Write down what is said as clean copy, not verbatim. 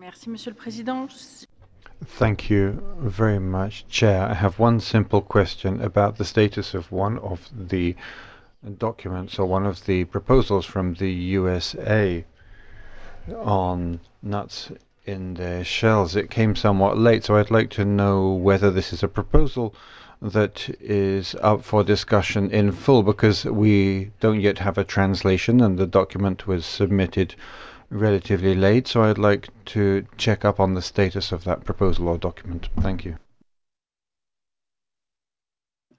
Monsieur le Président. Thank you very much, Chair. I have one simple question about the status of one of the documents or one of the proposals from the USA on nuts in their shells. It came somewhat late, so I'd like to know whether this is a proposal that is up for discussion in full, because we don't yet have a translation and the document was submitted relatively late, so I'd like to check up on the status of that proposal or document. Thank you.